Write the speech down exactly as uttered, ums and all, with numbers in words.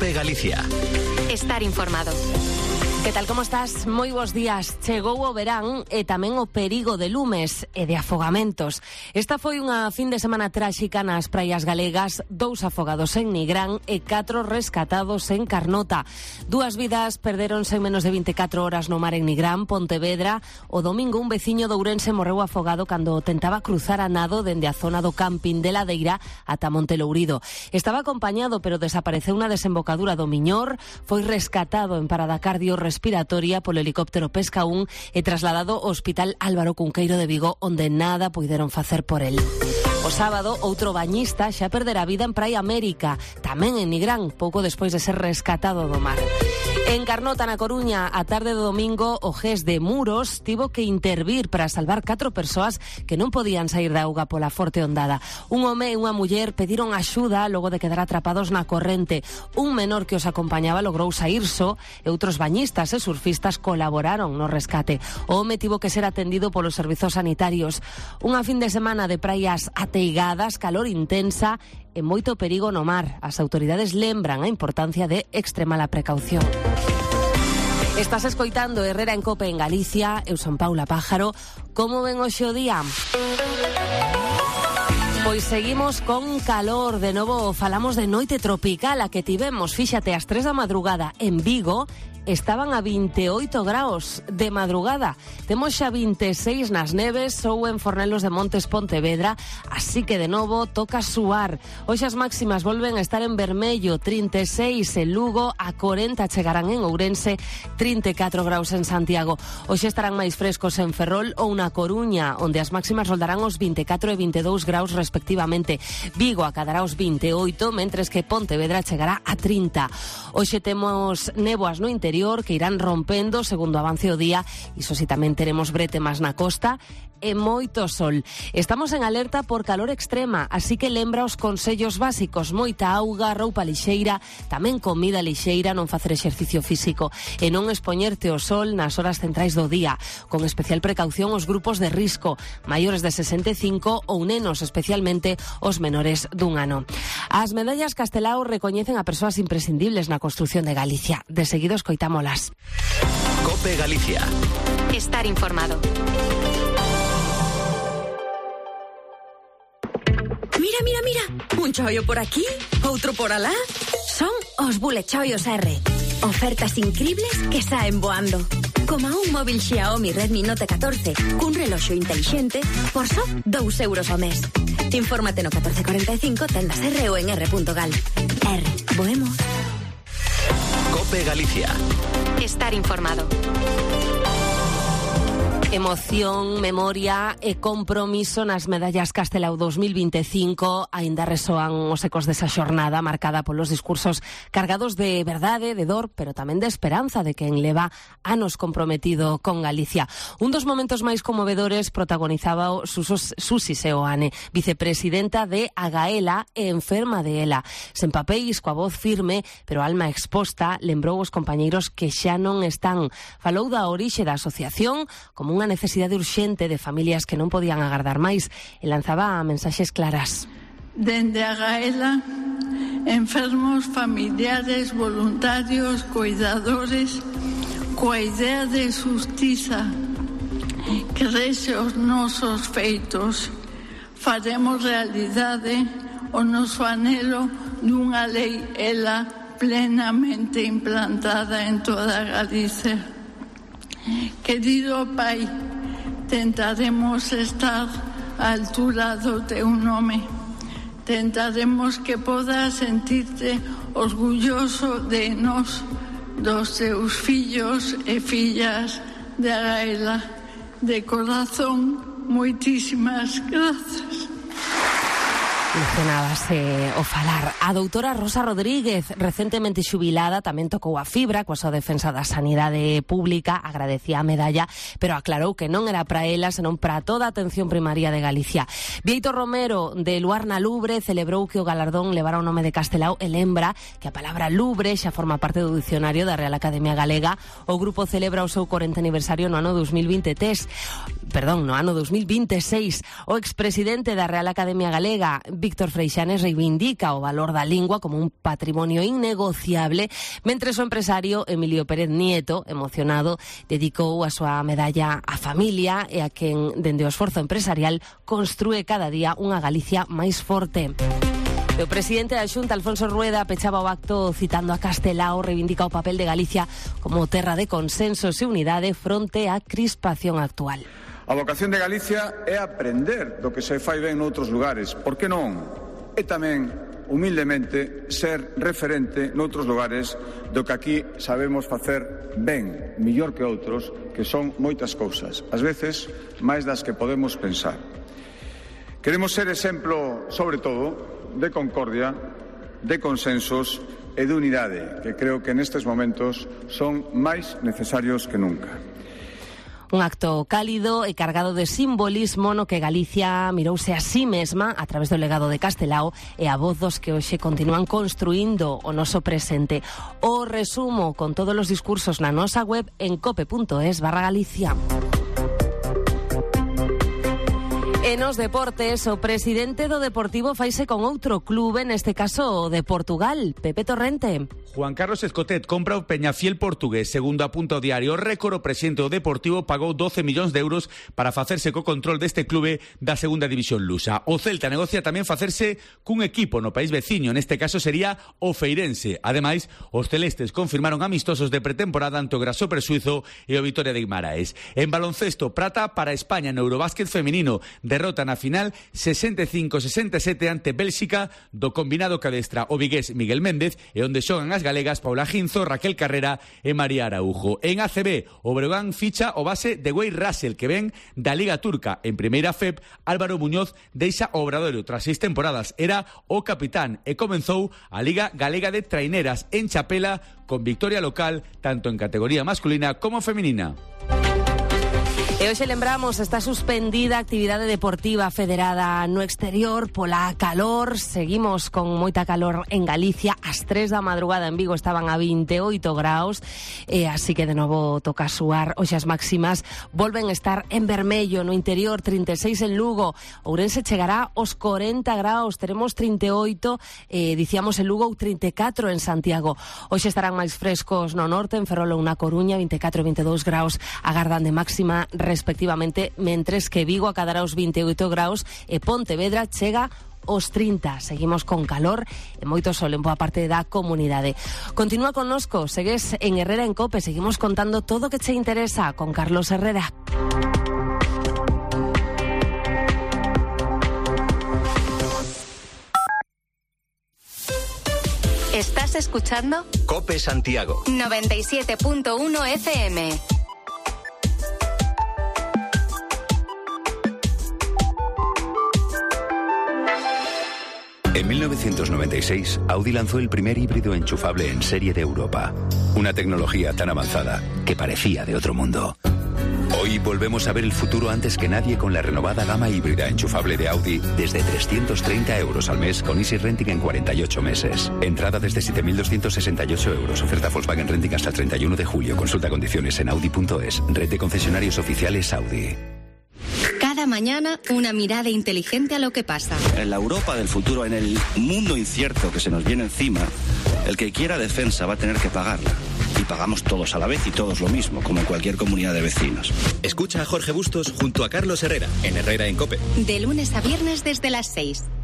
COPE Galicia. Estar informado. Que tal, como estás? Moi bons días. Chegou o verán e tamén o perigo de lumes e de afogamentos. Esta foi unha fin de semana tráxica nas praias galegas, dous afogados en Nigrán e catro rescatados en Carnota. Dúas vidas perderonse en menos de vinte e catro horas no mar en Nigrán, Pontevedra. O domingo un veciño de Ourense morreu afogado cando tentaba cruzar a nado dende a zona do camping de Ladeira ata Montelourido. Estaba acompañado, pero desapareceu na desembocadura do Miñor, foi rescatado en parada cardiorrespiratoria respiratoria polo helicóptero Pesca un e trasladado ao Hospital Álvaro Cunqueiro de Vigo, onde nada puideron facer por el. O sábado, outro bañista xa perdera a vida en Praia América, tamén en Nigrán, pouco despois de ser rescatado do mar. En Carnota, na Coruña, a tarde do domingo, o G E S de Muros tivo que intervir para salvar catro persoas que non podían sair da auga pola forte ondada. Un home e unha muller pediron axuda logo de quedar atrapados na corrente. Un menor que os acompañaba logrou saír só e outros bañistas e surfistas colaboraron no rescate. O home tivo que ser atendido polos servizos sanitarios. Unha fin de semana de praias ateigadas, calor intensa e moito perigo no mar. As autoridades lembran a importancia de extremar a precaución. Estás escoitando Herrera en Cope en Galicia. Eu son Paula Pájaro. Como ven hoxe o día? Pois seguimos con calor. De novo falamos de noite tropical a que tivemos, fíxate, ás tres da madrugada en Vigo. Estaban a vinte e oito graus de madrugada. Temos xa vinte e seis nas Neves ou en Fornelos de Montes, Pontevedra, así que de novo toca suar. Hoxe as máximas volven a estar en vermello, trinta e seis en Lugo, a corenta chegarán en Ourense, trinta e catro graus en Santiago. Hoxe estarán máis frescos en Ferrol ou na Coruña, onde as máximas roldarán os vinte e catro e vinte e dous graus respectivamente. Vigo acadará os vinte e oito, mentres que Pontevedra chegará a trinta. Hoxe temos néboas no interior que irán rompendo segundo avance o día, iso si tamén teremos bretemas na costa e moito sol. Estamos en alerta por calor extrema, así que lembra os consellos básicos: moita auga, roupa lixeira, tamén comida lixeira, non facer exercicio físico e non expoñerte ao sol nas horas centrais do día, con especial precaución os grupos de risco, maiores de sesenta e cinco ou nenos, especialmente os menores dun ano. As medallas Castelao recoñecen a persoas imprescindibles na construción de Galicia. De seguido escoitámolas. COPE Galicia. Estar informado. Mira, mira, mira, un chollo por aquí, outro por alá. Son os Bullet Chollos R. Ofertas incribles que saen voando. Como un móvil Xiaomi Redmi Note catorce cun reloxo intelixente por só dous euros ao mes. Infórmate no catorce cuarenta e cinco, tendas R ou en r punto gal. R, boemos. COPE Galicia. Estar informado. Emoción, memoria e compromiso nas medallas Castelao dos mil vinte e cinco. Aínda resoan os ecos desa xornada marcada polos discursos cargados de verdade, de dor, pero tamén de esperanza de quen leva anos comprometido con Galicia. Un dos momentos máis conmovedores protagonizaba o Susi Seoane, vicepresidenta de Agaela e enferma de ela. Sen papéis, coa voz firme, pero alma exposta, lembrou os compañeiros que xa non están. Falou da orixe da asociación como unha necesidade urxente de familias que non podían agardar máis e lanzaba mensaxes claras. Dende a Gaela, enfermos, familiares, voluntarios, cuidadores, coa idea de xustiza, crese os nosos feitos, faremos realidade o noso anhelo dunha lei ela plenamente implantada en toda Galicia. Querido Pai, tentaremos estar á altura do teu nome. Tentaremos que podas sentirte orgulloso de nós, dos teus fillos e fillas de Agaela. De corazón, moitísimas grazas. Mencionábase o falar. A doutora Rosa Rodríguez, recentemente xubilada, tamén tocou a fibra coa súa defensa da sanidade pública, agradecía a medalla, pero aclarou que non era para ela, senón para toda a atención primaria de Galicia. Vieito Romero, de Luarna Lubre, celebrou que o galardón levara o nome de Castelao e lembra que a palabra lubre xa forma parte do dicionario da Real Academia Galega. O grupo celebra o seu corenta aniversario no ano dos mil vinte e tres, perdón, no ano dos mil vinte e seis. O expresidente da Real Academia Galega, Víctor Freixanes reivindica o valor da lingua como un patrimonio innegociable, mentre o empresario Emilio Pérez Nieto, emocionado, dedicou a súa medalla á familia e a quen, dende o esforzo empresarial, construe cada día unha Galicia máis forte. O presidente da Xunta, Alfonso Rueda, pechaba o acto citando a Castelao, reivindica o papel de Galicia como terra de consensos e unidade fronte á crispación actual. A vocación de Galicia é aprender do que se fai ben noutros lugares, por que non? E tamén, humildemente, ser referente noutros lugares do que aquí sabemos facer ben, millor que outros, que son moitas cousas, ás veces máis das que podemos pensar. Queremos ser exemplo, sobre todo, de concordia, de consensos e de unidade, que creo que nestes momentos son máis necesarios que nunca. Un acto cálido e cargado de simbolismo no que Galicia mirouse a sí mesma a través do legado de Castelao e a voz dos que hoxe continúan construindo o noso presente. O resumo con todos os discursos na nosa web en cope.es barra Galicia. E nos deportes, o presidente do Deportivo faise con outro clube, neste caso o de Portugal, Pepe Torrente. Juan Carlos Escotet compra o Peñafiel portugués. Segundo apunta o diario Récord, o presidente do Deportivo pagou doce millóns de euros para facerse co control deste clube da segunda división lusa. O Celta negocia tamén facerse cun equipo no país veciño, neste caso sería o Feirense. Ademais, os celestes confirmaron amistosos de pretemporada ante o Grasshopper suizo e o Vitoria de Guimaraes. En baloncesto, prata para España no Eurobásquet feminino. Derrota na final sesenta e cinco a sesenta e sete ante Bélxica do combinado cadestra o vigués Miguel Méndez e onde xogan as galegas Paula Ginzo, Raquel Carrera e María Araujo. En A C B, o Breogán ficha o base de Wade Russell, que ven da Liga Turca. En primeira F E P, Álvaro Muñoz deixa o Obradoiro tras seis temporadas. Era o capitán e comenzou a Liga Galega de Traineras en Chapela con victoria local tanto en categoría masculina como femenina. E hoxe lembramos, está suspendida a actividade deportiva federada no exterior pola calor. Seguimos con moita calor en Galicia. As tres da madrugada en Vigo estaban a vinte e oito graus, e así que de novo toca suar. Hoxe as máximas volven a estar en vermello no interior, trinta e seis en Lugo. Ourense chegará aos corenta graus, teremos trinta e oito, eh, dicíamos en Lugo, ou trinta e catro en Santiago. Hoxe estarán máis frescos no norte, en Ferrol ou na Coruña, vinte e catro e vinte e dous graus agardan de máxima respectivamente, mentres que Vigo acadará os vinte e oito graus e Pontevedra chega os trinta. Seguimos con calor e moito sol en boa parte da comunidade. Continúa connosco, segues en Herrera en Cope, seguimos contando todo o que che interesa con Carlos Herrera. ¿Estás escuchando? Cope Santiago. noventa y siete punto uno F M. En mil novecientos noventa y seis, Audi lanzó el primer híbrido enchufable en serie de Europa. Una tecnología tan avanzada que parecía de otro mundo. Hoy volvemos a ver el futuro antes que nadie con la renovada gama híbrida enchufable de Audi desde trescientos treinta euros al mes con Easy Renting en cuarenta y ocho meses. Entrada desde siete mil doscientos sesenta y ocho euros. Oferta Volkswagen Renting hasta el treinta y uno de julio. Consulta condiciones en audi punto es. Red de concesionarios oficiales Audi. Cada mañana, una mirada inteligente a lo que pasa. En la Europa del futuro, en el mundo incierto que se nos viene encima, el que quiera defensa va a tener que pagarla. Y pagamos todos a la vez y todos lo mismo, como en cualquier comunidad de vecinos. Escucha a Jorge Bustos junto a Carlos Herrera, en Herrera en Cope. De lunes a viernes desde las seis.